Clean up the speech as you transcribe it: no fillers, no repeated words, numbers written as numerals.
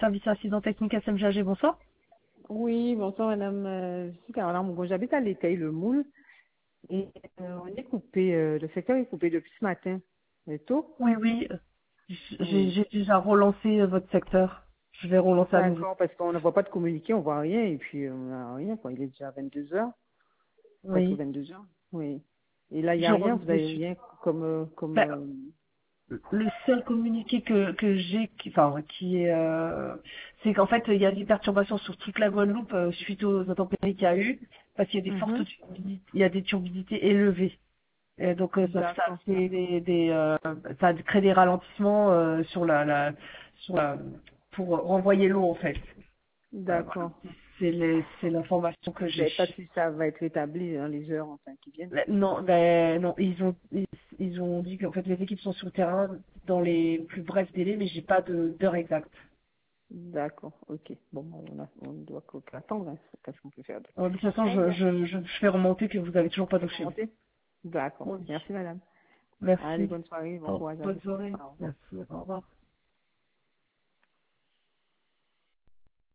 service incident technique SMGAG, bonsoir. Oui, bonsoir madame. Je suis Caroline Mougon. J'habite à l'Étail, le Moule. Et on est coupé, le secteur est coupé depuis ce matin. C'est tôt? Oui, oui, Oui. j'ai déjà relancé votre secteur. Je vais relancer à nouveau. D'accord, parce qu'on ne voit pas de communiqué, on voit rien, et puis on n'a rien, quoi. Il est déjà 22 heures, presque Oui, 22 heures. Oui. Et là, il n'y je a rien, reviens vous avez dessus. rien comme, Ben, le seul communiqué que j'ai, qui est, c'est qu'en fait, il y a des perturbations sur toute la Guadeloupe suite aux intempéries qu'il y a eu, parce qu'il y a des fortes Mhm. turbidités, il y a des turbidités élevées. Et donc ça D'accord, fait ça crée des ralentissements sur sur la, pour renvoyer l'eau en fait. Voilà. d'accord. C'est l'information que j'ai. Mais pas si ça va être établi dans les heures, enfin, qui viennent. Non, ils ont dit qu'en fait les équipes sont sur le terrain dans les plus brefs délais, mais j'ai pas d'heure exacte. D'accord, ok. Bon, on doit attendre, hein. Qu'est-ce qu'on peut faire d'autre? De toute façon, Très bien. je fais remonter que vous avez toujours pas C'est d'eau chez vous. remonté? D'accord. Oui. Merci, madame. Allez, Merci. bonne soirée, bon courage à Bonne vous. soirée. Au revoir. Merci. Au revoir.